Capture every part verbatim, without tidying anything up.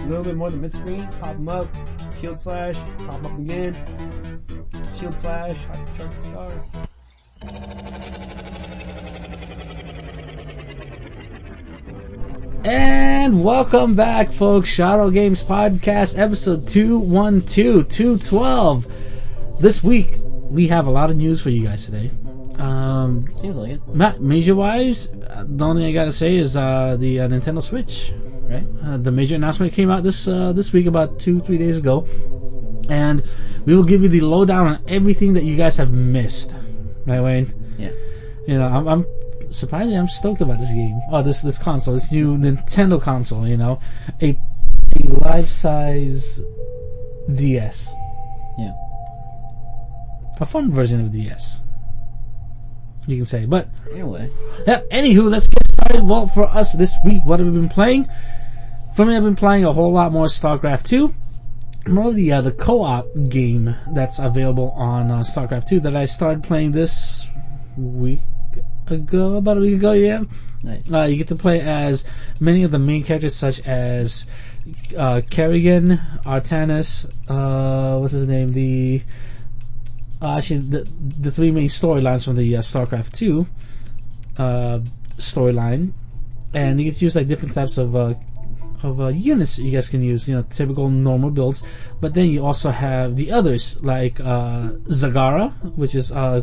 little bit more than mid-screen, pop them up, shield slash, pop up again, shield slash, charge the star. And welcome back, folks. Shadow Games Podcast, episode two twelve, two twelve. This week, we have a lot of news for you guys today. Um, Seems like it. Ma- major-wise, uh, the only thing I gotta say is uh, the uh, Nintendo Switch. Right. Uh, the major announcement came out this uh, this week, about two, three days ago. And we will give you the lowdown on everything that you guys have missed. Right, Wayne? Yeah. You know, I'm... I'm surprisingly, I'm stoked about this game. Oh, this this console, this new Nintendo console. You know, a a life-size D S. Yeah. A fun version of D S, you can say. But anyway, yeah. Anywho, let's get started. Well, for us this week, what have we been playing? For me, I've been playing a whole lot more StarCraft two. More the uh, the co-op game that's available on uh, StarCraft two that I started playing this week. ago, about a week ago, yeah. Nice. Uh, you get to play as many of the main characters, such as uh, Kerrigan, Artanis, uh, what's his name? The uh, actually the the three main storylines from the uh, StarCraft two uh, storyline, and you get to use like different types of uh, of uh, units you guys can use. You know, typical normal builds, but then you also have the others like uh, Zagara, which is uh.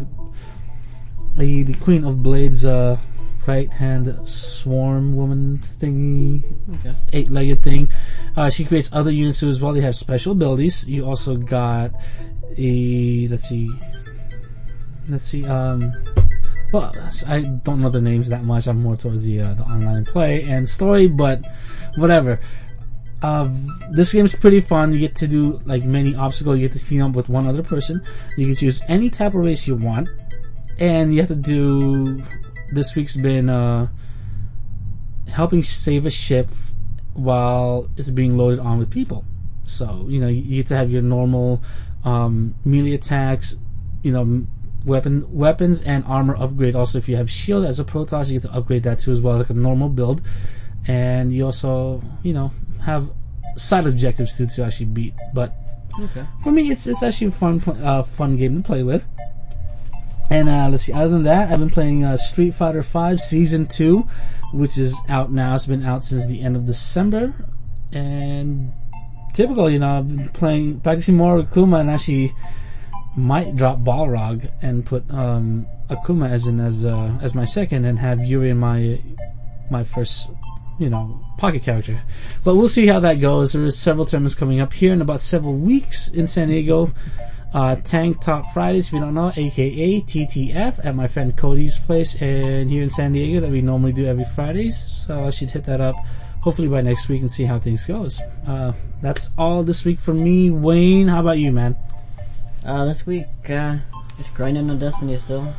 The, the Queen of Blades uh, right-hand swarm woman thingy, okay. eight-legged thing. Uh, she creates other units too as well. They have special abilities. You also got a, let's see, let's see, um, well, I don't know the names that much. I'm more towards the, uh, the online play and story, but whatever. Uh, this game's pretty fun. You get to do like many obstacles. You get to team up with one other person. You can choose any type of race you want. And you have to do, this week's been uh, helping save a ship while it's being loaded on with people. So, you know, you get to have your normal um, melee attacks, you know, weapon weapons and armor upgrade. Also, if you have shield as a Protoss, you get to upgrade that too as well, like a normal build. And you also, you know, have side objectives too to actually beat. But okay. For me, it's it's actually a fun, uh, fun game to play with. And uh, let's see, other than that, I've been playing uh, Street Fighter five Season two, which is out now. It's been out since the end of December. And typical, you know, I've been playing, practicing more Akuma, and actually might drop Balrog and put um, Akuma as in as uh, as my second, and have Yuri in my my first, you know, pocket character. But we'll see how that goes. There is several tournaments coming up here in about several weeks in San Diego. Uh, Tank Top Fridays, if you don't know, aka T T F, at my friend Cody's place and here in San Diego, that we normally do every Fridays. So I should hit that up hopefully by next week and see how things goes. Uh, that's all this week for me. Wayne, how about you, man? Uh, this week, uh, just grinding on Destiny still.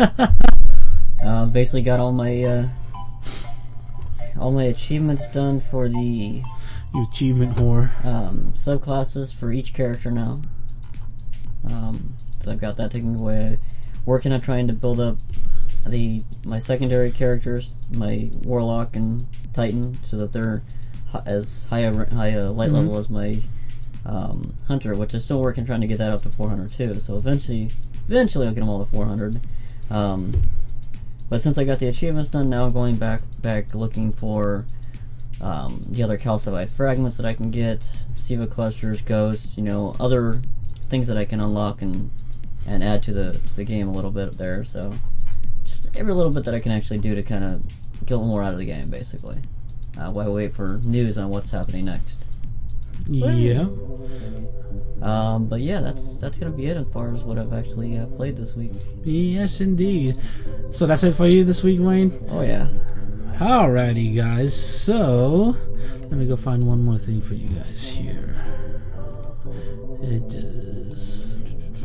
uh, basically got all my uh, all my achievements done for the You achievement whore. um, subclasses for each character now. Um, so I've got that taken away. Working on trying to build up the my secondary characters, my Warlock and Titan, so that they're hi- as high a high a light Mm-hmm. level as my um, Hunter, which is still working trying to get that up to four hundred too. So eventually, eventually I'll get them all to four hundred. Um, but since I got the achievements done, now I'm going back back looking for um, the other calcified fragments that I can get, Siva clusters, ghosts, you know, other things that I can unlock and and add to the to the game a little bit there. So just every little bit that I can actually do to kind of get a little more out of the game, basically. Uh, while I wait for news on what's happening next. Yeah. Um, but yeah, that's that's gonna be it as far as what I've actually uh, played this week. Yes, indeed. So that's it for you this week, Wayne? Oh yeah. Alrighty, guys. So let me go find one more thing for you guys here. It is.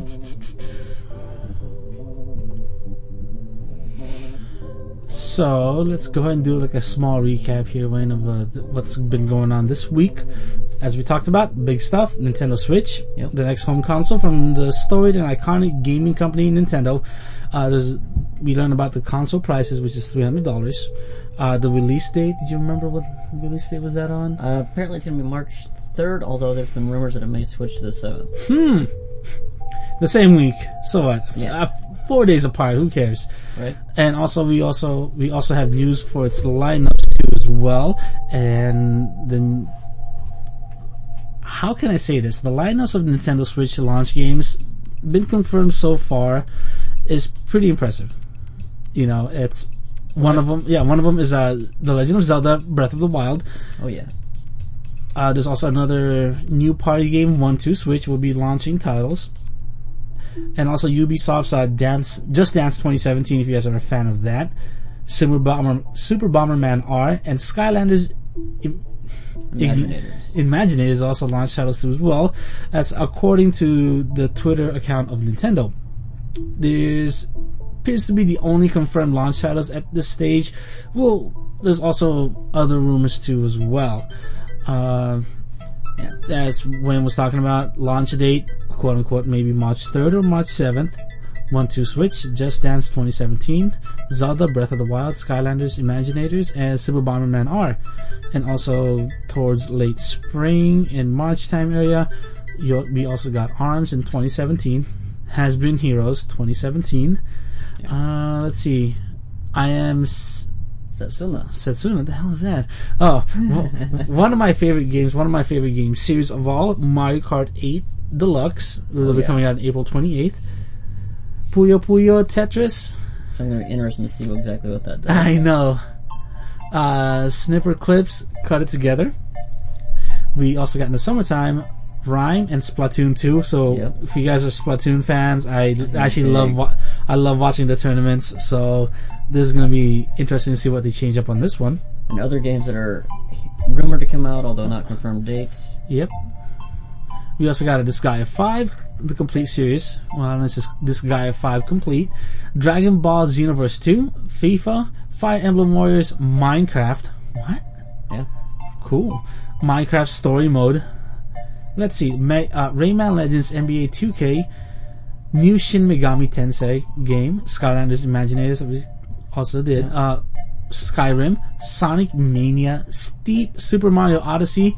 So let's go ahead and do like a small recap here, Wayne, of uh, th- what's been going on this week. As we talked about, big stuff, Nintendo Switch, Yep. the next home console from the storied and iconic gaming company Nintendo. Uh, there's, we learned about the console prices, which is three hundred dollars. Uh, the release date, did you remember what release date was that on? Uh, apparently it's going to be March third, although there's been rumors that it may switch to the seventh. Hmm. The same week. So what? Yeah. Uh, four days apart. Who cares? Right. And also, we also we also have news for its lineups too as well. And then, how can I say this? The lineups of Nintendo Switch launch games been confirmed so far is pretty impressive. You know, it's one of them. Yeah, one of them is uh, The Legend of Zelda: Breath of the Wild. Oh yeah. Uh, there's also another new party game, One Two Switch, will be launching titles. And also Ubisoft's uh, Dance, Just Dance twenty seventeen, if you guys are a fan of that. Super Bomber, Super Bomberman R, and Skylanders Im- Imaginators. Imaginators also launched titles too as well. That's according to the Twitter account of Nintendo. There's appears to be the only confirmed launch titles at this stage. Well, there's also other rumors too as well. Uh, Yeah. As Wayne was talking about, launch date, quote unquote, maybe March third or March seventh. One Two Switch, Just Dance twenty seventeen, Zelda Breath of the Wild, Skylanders Imaginators, and Super Bomberman R. And also towards late spring in March time area, you, we also got ARMS in twenty seventeen, Has Been Heroes twenty seventeen. Yeah. Uh, let's see, I am. S- Setsuna. Setsuna, what the hell is that? Oh, well, one of my favorite games, one of my favorite games, series of all, Mario Kart eight Deluxe. It'll Oh, be yeah. coming out on April twenty-eighth. Puyo Puyo Tetris. So I'm going to be interested to see exactly what that does. I know. Uh, Snipper Clips, Cut It Together. We also got in the summertime, Rhyme and Splatoon two. So Yep. if you guys are Splatoon fans, I actually big. love wa- I love watching the tournaments. So this is going to be interesting to see what they change up on this one. And other games that are rumored to come out, although not confirmed dates. Yep. We also got a Disgaea five, the complete series. Well, this is Disgaea five complete. Dragon Ball Xenoverse two, FIFA, Fire Emblem Warriors, Minecraft. What? Yeah. Cool. Minecraft Story Mode. Let's see. May, uh, Rayman Legends N B A two K, new Shin Megami Tensei game, Skylanders Imaginators that we also did. Uh, Skyrim, Sonic Mania, Steep, Super Mario Odyssey,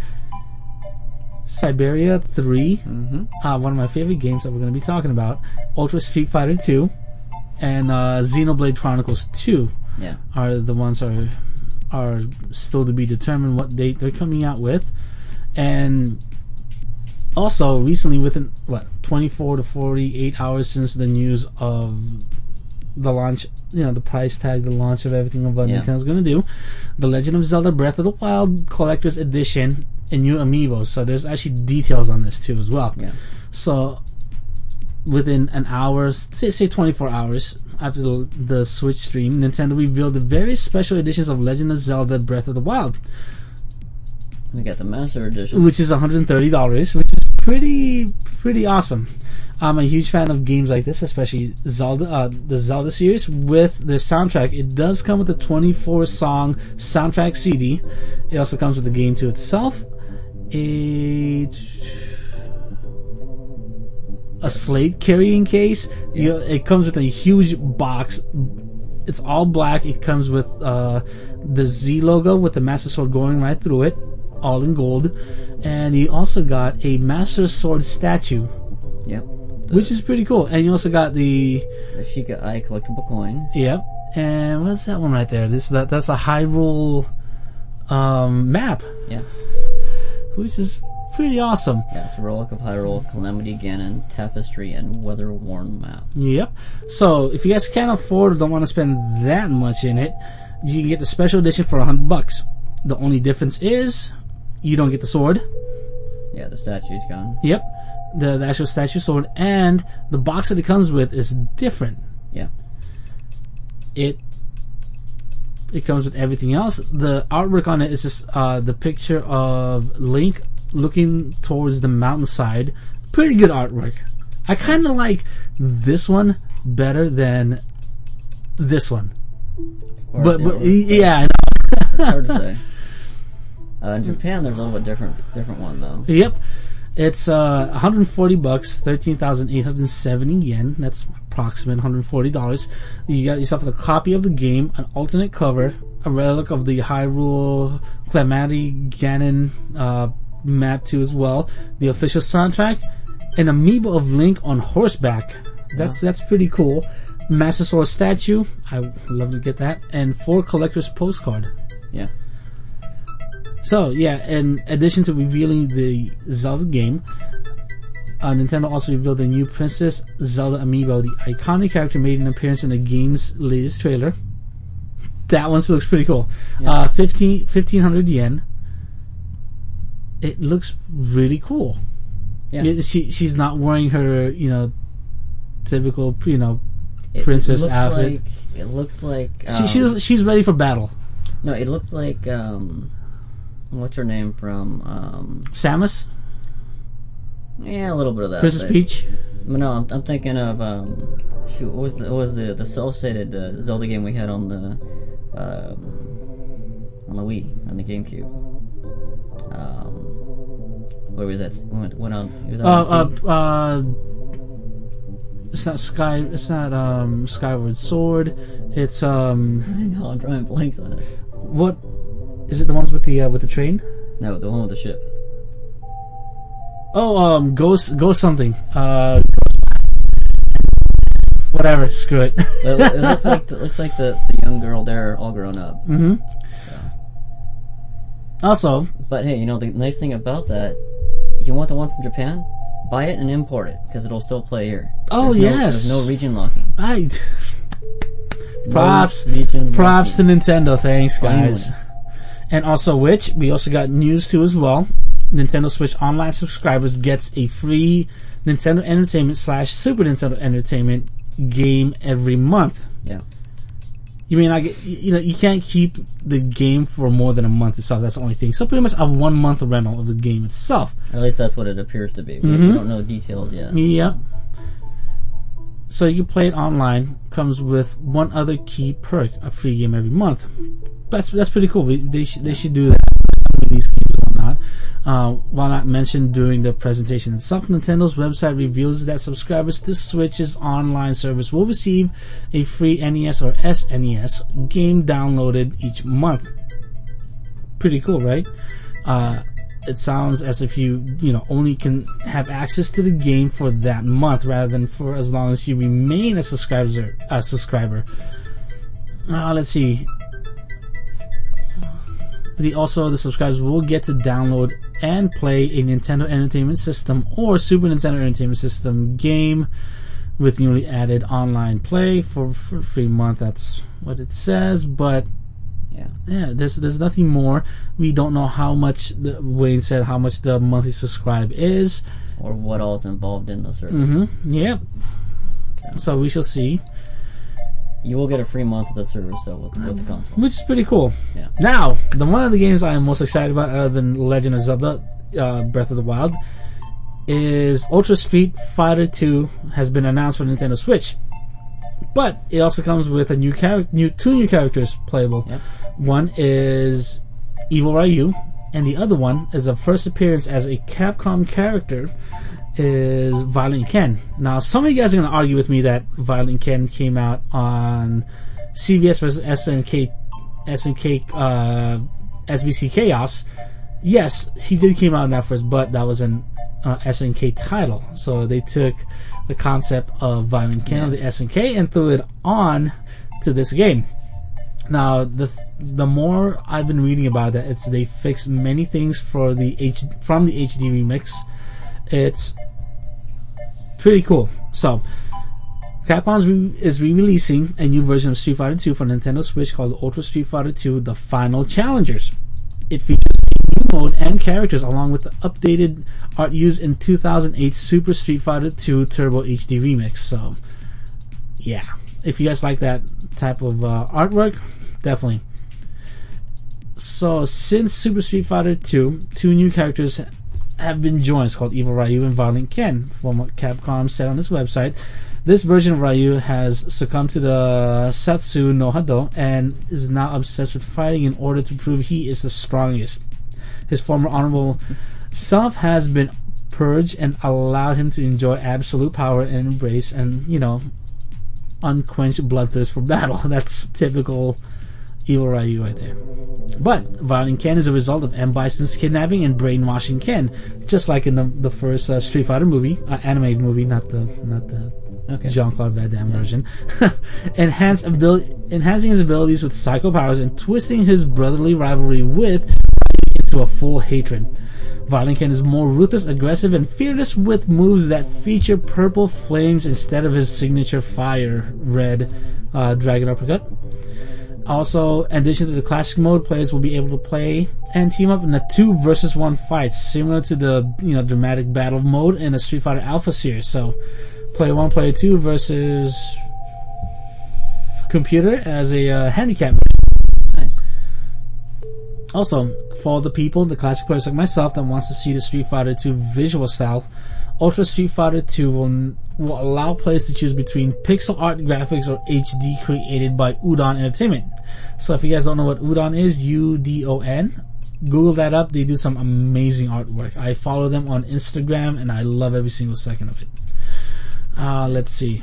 Siberia three, Mm-hmm. uh, one of my favorite games that we're going to be talking about, Ultra Street Fighter two, and uh, Xenoblade Chronicles two Yeah. are the ones are are still to be determined what date they're coming out with. And also recently, within what twenty-four to forty-eight hours since the news of the launch, you know, the price tag, the launch of everything of what Yeah. Nintendo's going to do, The Legend of Zelda Breath of the Wild Collector's Edition and new amiibos. So there's actually details on this too as well. Yeah. So within an hour, say, say twenty-four hours after the, the Switch stream, Nintendo revealed the various special editions of Legend of Zelda Breath of the Wild, We got the Master Edition. which is one hundred thirty dollars, which is pretty pretty awesome. I'm a huge fan of games like this, especially Zelda, uh, the Zelda series with their soundtrack. It does come with a twenty-four song soundtrack C D. It also comes with the game to itself, a a slate carrying case. You, it comes with a huge box. It's all black. It comes with uh, the Z logo with the Master Sword going right through it, all in gold. And you also got a Master Sword statue, Yep. The, which is pretty cool. And you also got the the Sheikah Eye collectible coin. yep. And what's that one right there? This that that's a Hyrule um, map, Yeah. which is pretty awesome. Yeah, it's a Relic of Hyrule, Calamity Ganon, Tapestry, and Weather-worn map. Yep. So if you guys can't afford or don't want to spend that much in it, you can get the special edition for a hundred bucks. The only difference is you don't get the sword. Yeah, the statue's gone. Yep. The, the actual statue sword, and the box that it comes with is different. Yeah. It it comes with everything else. The artwork on it is just uh, the picture of Link looking towards the mountainside. Pretty good artwork. I kind of like this one better than this one. Or But, the but other- yeah, I know. It's hard to say. Uh, in Japan, there's a little bit different, different one though. Yep. It's uh, one hundred forty bucks, thirteen thousand eight hundred seventy yen. That's approximate one hundred forty dollars. You got yourself a copy of the game, an alternate cover, a relic of the Hyrule Calamity Ganon uh, map too as well, the official soundtrack, an amiibo of Link on horseback. That's yeah. that's pretty cool. Master Sword statue. I would love to get that. And four collector's postcard. Yeah. So, yeah, in addition to revealing the Zelda game, uh, Nintendo also revealed the new Princess Zelda amiibo. The iconic character made an appearance in the game's latest trailer. That one looks pretty cool. Yeah. Uh, fifteen, fifteen hundred yen. It looks really cool. Yeah. It, she She's not wearing her, you know, typical, you know, it princess looks outfit. Like, it looks like... Um, she, she's, she's ready for battle. No, it looks like... Um, what's her name from... Um, Samus? Yeah, a little bit of that. Princess Peach? No, I'm, I'm thinking of... Um, shoot, what was the, what was the, the cel-shaded uh, Zelda game we had on the... Um, on the Wii, on the GameCube. Um, where was that? Went, went on... It was on uh, uh, uh, it's not Sky... It's not um, Skyward Sword. It's... Um, I know, I'm drawing blanks on it. What... Is it the ones with the uh, with the train? No, the one with the ship. Oh, um, Ghost, Ghost something. Uh, whatever. Screw it. it, it looks like the, looks like the, the young girl there, all grown up. Mm-hmm. So. Also, but hey, you know the nice thing about that, you want the one from Japan, buy it and import it because it'll still play here. Oh there's yes. No, there's no region locking. I. Props, no region props locking. to Nintendo. Thanks, guys. Finally. And also, which we also got news too as well. Nintendo Switch Online subscribers gets a free Nintendo Entertainment slash Super Nintendo Entertainment game every month. Yeah. You mean I get, you know, you can't keep the game for more than a month itself. That's the only thing. So pretty much a one month rental of the game itself. At least that's what it appears to be. We, mm-hmm. we don't know the details yet. Yeah. So you can play it online. Comes with one other key perk: a free game every month. That's that's pretty cool. We, they sh- they should do that with these games and whatnot. Uh, while not mentioned during the presentation itself, Nintendo's website reveals that subscribers to Switch's online service will receive a free N E S or S N E S game downloaded each month. Pretty cool, right? Uh, it sounds as if you you know only can have access to the game for that month rather than for as long as you remain a subscriber. A subscriber. Uh, let's see. The, also, the subscribers will get to download and play a Nintendo Entertainment System or Super Nintendo Entertainment System game with newly added online play for, for a free month. That's what it says, but yeah, yeah, there's there's nothing more. We don't know how much the, Wayne said how much the monthly subscribe is, or what all is involved in the service. Mm-hmm. Yep. So. so we shall see. You will get a free month of the service, though, with, with the console. Which is pretty cool. Yeah. Now, the one of the games I am most excited about, other than Legend of Zelda uh, Breath of the Wild, is Ultra Street Fighter two has been announced for Nintendo Switch. But it also comes with a new char- new two new characters playable. Yep. One is Evil Ryu, and the other one is a first appearance as a Capcom character is Violent Ken. Now, some of you guys are going to argue with me that Violent Ken came out on C B S versus S N K, S N K, uh, S B C Chaos. Yes, he did came out in that first, but that was an uh, S N K title. So they took the concept of Violent Ken yeah. of the S N K and threw it on to this game. Now, the the more I've been reading about that, it's they fixed many things for the H from the H D remix. It's pretty cool. So, Capcom re- is re-releasing a new version of Street Fighter two for Nintendo Switch called Ultra Street Fighter two: The Final Challengers. It features a new mode and characters along with the updated art used in two thousand eight's Super Street Fighter two Turbo H D remix. So, yeah, if you guys like that type of uh, artwork, definitely. So, since Super Street Fighter two, two new characters have been joined. It's called Evil Ryu and Violent Ken. From what Capcom said on its website, this version of Ryu has succumbed to the Satsu no Hado and is now obsessed with fighting in order to prove he is the strongest. His former honorable self has been purge and allowed him to enjoy absolute power and embrace and, you know, unquenched bloodthirst for battle. That's typical evil Ryu right there. But Violent Ken is a result of M. Bison's kidnapping and brainwashing Ken, just like in the the first uh, Street Fighter movie, uh, animated movie, not the not the okay. Jean-Claude Van Damme yeah. version. Enhance abil- enhancing his abilities with psycho powers and twisting his brotherly rivalry with into a full hatred. Violent Ken is more ruthless, aggressive, and fearless with moves that feature purple flames instead of his signature fire red uh, dragon uppercut. Also, in addition to the classic mode, players will be able to play and team up in a two versus one fight, similar to the you know dramatic battle mode in a Street Fighter Alpha series. So, player one, player two versus computer as a uh, handicap. Nice. Also, for the people, the classic players like myself that wants to see the Street Fighter two visual style, Ultra Street Fighter two will will allow players to choose between pixel art graphics or H D created by Udon Entertainment. So if you guys don't know what Udon is, U D O N, Google that up. They do some amazing artwork. I follow them on Instagram and I love every single second of it. Uh, let's see.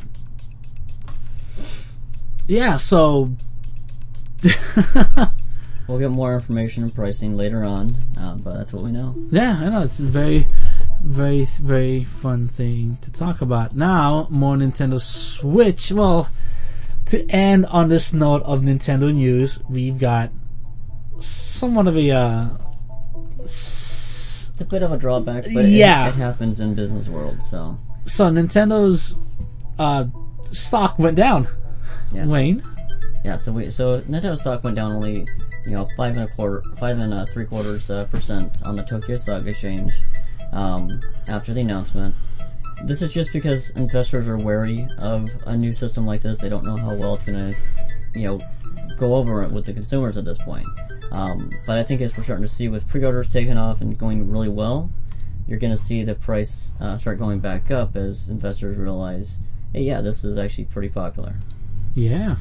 Yeah, so... We'll get more information and pricing later on, uh, but that's what we know. Yeah, I know. It's a very... Very, very fun thing to talk about. Now, more Nintendo Switch. Well, to end on this note of Nintendo news, we've got somewhat of a... Uh, it's a bit of a drawback, but yeah. it, it happens in business world, so... So, Nintendo's uh, stock went down. Yeah. Wayne? Yeah, so we so Nintendo stock went down only, you know, five and a quarter, five and a three quarters uh, percent on the Tokyo Stock Exchange. Um, after the announcement. This is just because investors are wary of a new system like this. They don't know how well it's going to, you know, go over it with the consumers at this point. Um, but I think as we're starting to see with pre-orders taking off and going really well, you're going to see the price uh, start going back up as investors realize, hey, yeah, this is actually pretty popular. Yeah.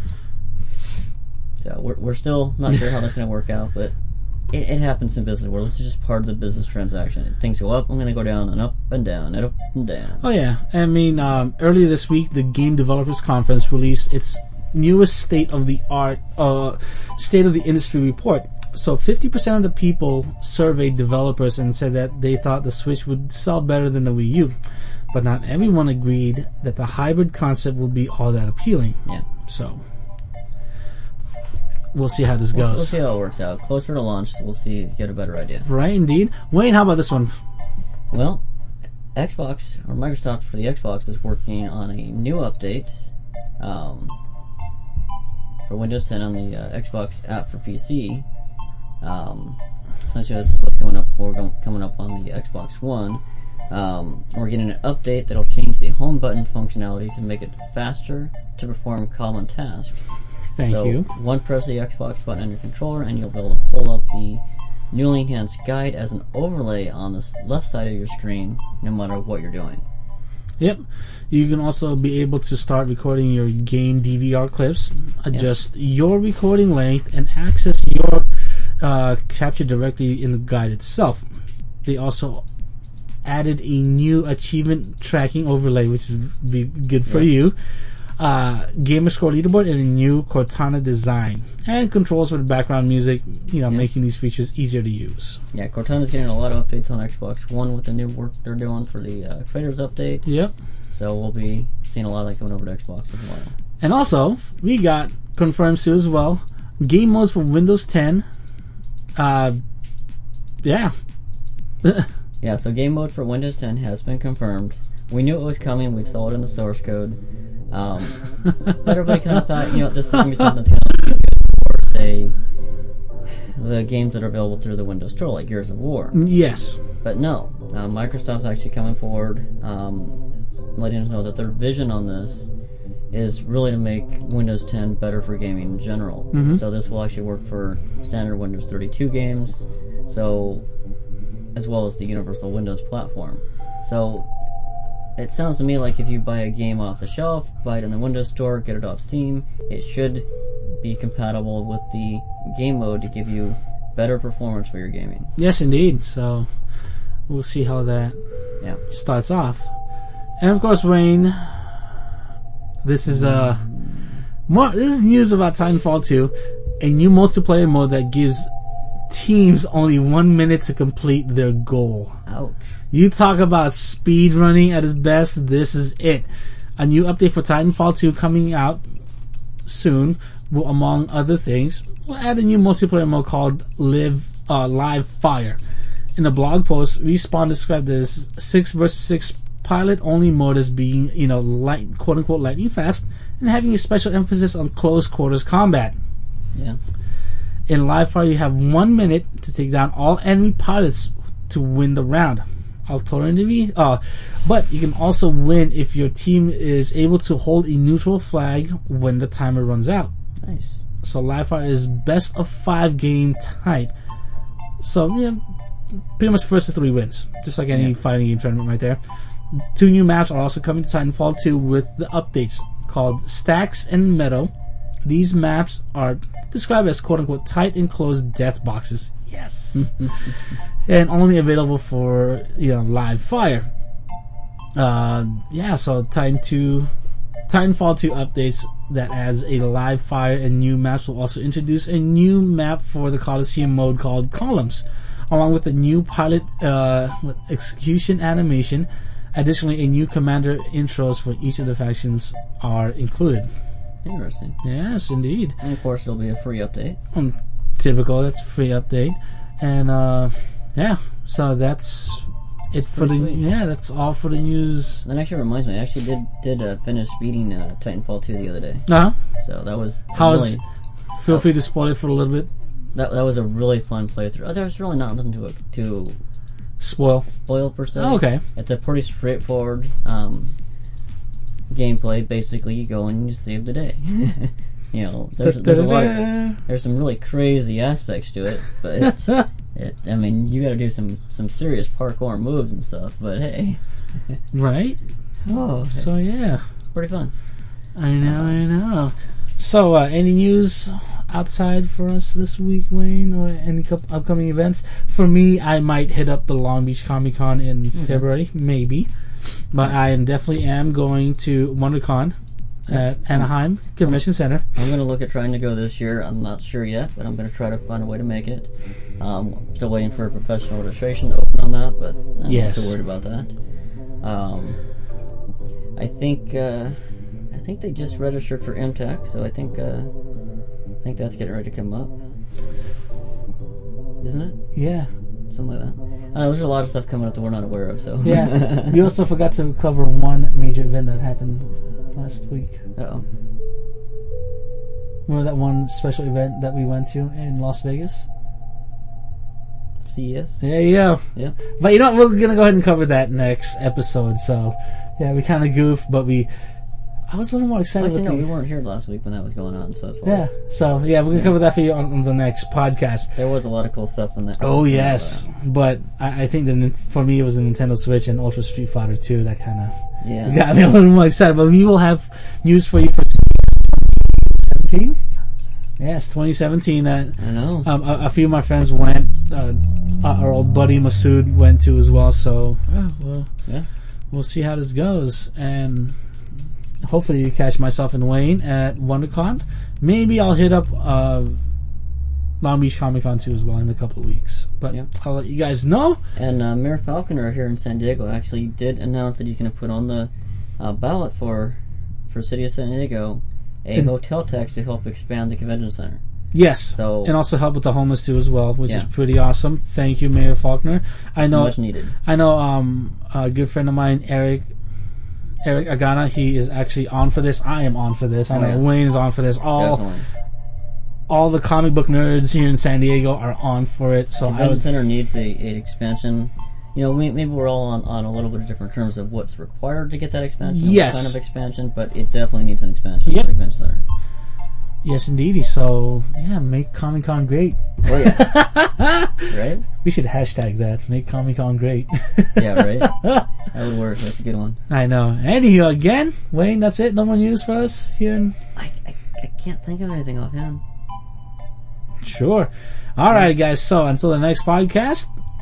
So we're we're still not sure how that's going to work out, but It, it happens in business world. This is just part of the business transaction. Things go up, I'm going to go down, and up and down, and up and down. Oh yeah, I mean, um, earlier this week, the Game Developers Conference released its newest state of the art, uh, state of the industry report. So fifty percent of the people surveyed developers and said that they thought the Switch would sell better than the Wii U, but not everyone agreed that the hybrid concept would be all that appealing. Yeah. So. We'll see how this we'll, goes. We'll see how it works out. Closer to launch, we'll see, get a better idea. Right, indeed. Wayne, how about this one? Well, Xbox, or Microsoft for the Xbox, is working on a new update um, for Windows ten on the uh, Xbox app for P C. Um, essentially, this is what's coming up for coming up on the Xbox One. Um, we're getting an update that'll change the home button functionality to make it faster to perform common tasks. Thank so you. One press the Xbox button on your controller, and you'll be able to pull up the newly enhanced guide as an overlay on the left side of your screen, no matter what you're doing. Yep. You can also be able to start recording your game D V R clips, adjust yep. your recording length, and access your uh, capture directly in the guide itself. They also added a new achievement tracking overlay, which is be good for yep. you. Uh, gamer score leaderboard and a new Cortana design, and controls for the background music, you know, yeah. making these features easier to use. Yeah, Cortana's getting a lot of updates on Xbox One with the new work they're doing for the uh, Creators Update. Yep. So we'll be seeing a lot of that coming over to Xbox as well. And also, we got confirmed too as well, game modes for Windows ten. Uh, yeah. Yeah, so game mode for Windows ten has been confirmed. We knew it was coming. We saw it in the source code. Um, but everybody kind of thought, you know, this is going to be something that's going to be good for, say, the games that are available through the Windows Store, like Gears of War. Yes. But no, uh, Microsoft's actually coming forward, um, letting us know that their vision on this is really to make Windows ten better for gaming in general. Mm-hmm. So this will actually work for standard Windows thirty-two games, so as well as the Universal Windows platform. So it sounds to me like if you buy a game off the shelf, buy it in the Windows Store, get it off Steam, it should be compatible with the game mode to give you better performance for your gaming. Yes, indeed. So we'll see how that Yeah. starts off. And of course, Wayne, this is uh more. This is news about Titanfall two, a new multiplayer mode that gives teams only one minute to complete their goal. Ouch. You talk about speed running at its best. This is it. A new update for Titanfall two coming out soon will, among other things, will add a new multiplayer mode called Live uh, Live Fire. In a blog post, Respawn described this six versus six pilot-only mode as being, you know, light, quote-unquote, lightning fast, and having a special emphasis on close quarters combat. Yeah. In Live Fire, you have one minute to take down all enemy pilots to win the round. Alternatively, uh, but you can also win if your team is able to hold a neutral flag when the timer runs out. Nice. So Live Fire is best of five game type. So yeah, pretty much first to three wins, just like any Yeah. fighting game tournament right there. Two new maps are also coming to Titanfall two with the updates called Stacks and Meadow. These maps are described as quote-unquote tight enclosed death boxes. Yes. And only available for, you know, Live Fire. Uh, yeah, so Titan two, Titanfall two updates that adds a Live Fire and new maps will also introduce a new map for the Coliseum mode called Columns, along with a new pilot uh, execution animation. Additionally, a new commander intros for each of the factions are included. Interesting. Yes, indeed. And of course, there'll be a free update. Um, typical, that's a free update. And, uh, yeah, so that's it for the, Pretty sweet. yeah, that's all for the news. That actually reminds me, I actually did did uh, finish beating uh, Titanfall two the other day. Uh-huh. So that was a How's, really, feel free to spoil it for a little bit. that that was a really fun playthrough. Uh, There's really not nothing to to Spoil. spoil per se. Oh, okay. It's a pretty straightforward um, gameplay. Basically, you go and you save the day. You know, there's, there's a lot. Of, there's some really crazy aspects to it, but it, it, I mean, you got to do some some serious parkour moves and stuff. But hey, Right? oh, So, yeah. pretty fun. I know, I know. So, uh, any news outside for us this week, Wayne, or any co- upcoming events? For me, I might hit up the Long Beach Comic Con in February, maybe. But I am definitely am going to WonderCon at Anaheim Convention Center. I'm going to look at trying to go this year. I'm not sure yet, but I'm going to try to find a way to make it. Um, I'm still waiting for a professional registration to open on that, but I'm Yes. not too worried about that. Um, I think uh, I think they just registered for M TEC, so I think uh, I think that's getting ready to come up, isn't it? Yeah. Something like that. Uh, there's a lot of stuff coming up that we're not aware of. So Yeah. We also forgot to cover one major event that happened last week. Uh-oh. Remember that one special event that we went to in Las Vegas? C E S. There you go. Yeah. But you know what? We're going to go ahead and cover that next episode. So, yeah, we kind of goofed, but we... I was a little more excited Actually, with no, the... we weren't here last week when that was going on, so that's why. Yeah. So, yeah, we're going to Yeah. cover that for you on, on the next podcast. There was a lot of cool stuff in that. Oh, yes. But I, I think that Nin- for me, it was the Nintendo Switch and Ultra Street Fighter two that kind of Yeah. got me a little more excited. But we will have news for you for seventeen. Yes, twenty seventeen. Uh, I know. um, a, a few of my friends went. Uh, our old buddy Masood went to as well. So, yeah, well, Yeah. we'll see how this goes. And hopefully you catch myself and Wayne at WonderCon. Maybe I'll hit up uh, Long Beach Comic Con too as well in a couple of weeks. But Yeah. I'll let you guys know. And uh, Mayor Falconer here in San Diego actually did announce that he's going to put on the uh, ballot for for City of San Diego a And- hotel tax to help expand the convention center. Yes, So- and also help with the homeless too as well, which is Yeah. pretty awesome. Thank you, Mayor Faulkner. I know, Much needed. I know. Um, a good friend of mine, Eric, Eric Agana, he is actually on for this. I am on for this. I Oh, know yeah. Wayne is on for this. All, Definitely. all the comic book nerds here in San Diego are on for it. So I Convention would, center needs a, a expansion. You know, we, maybe we're all on, on a little bit of different terms of what's required to get that expansion. and Yes. What kind of expansion, but it definitely needs an expansion Yep. for the convention center. yes, indeedy. So yeah, make Comic Con great. Oh, yeah. Right? We should hashtag that. Make Comic Con great. Yeah, right? That would work. That's a good one. I know. Anywho, again, Wayne, that's it. No more news for us here in. I, I, I can't think of anything offhand. Sure. All right, guys. So until the next podcast,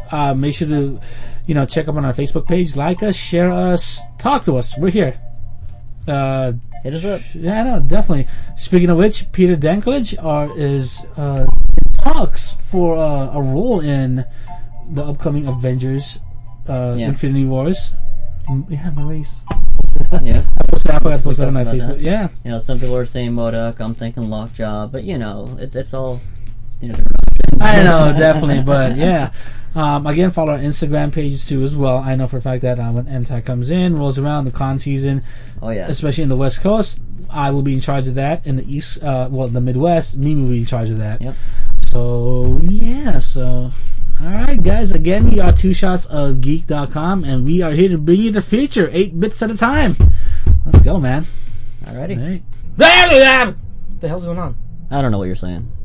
Uh, make sure to, you know, check up on our Facebook page, like us, share us, talk to us. We're here. Uh, Hit us up. Yeah, no, definitely. Speaking of which, Peter Dinklage are, is uh, talks for uh, a role in the upcoming Avengers uh, Yeah. Infinity Wars. M- Yeah, Maurice. Yeah. I posted- I forgot to post that on talked our about Facebook. that. Yeah. You know, some people are saying Modok. I'm thinking Lockjaw, but you know, it's it's all. You know, I know, definitely, but yeah. Um, again, follow our Instagram page too as well. I know for a fact that uh, when M T A C comes in, rolls around the con season, Oh yeah. especially in the West Coast, I will be in charge of that. In the East, uh, well, the Midwest, Mimi will be in charge of that. Yep. So yeah, so all right, guys. Again, we are two shots of geek dot com, and we are here to bring you the feature, eight bits at a time. Let's go, man. Alrighty. All right. What the hell's going on? I don't know what you're saying.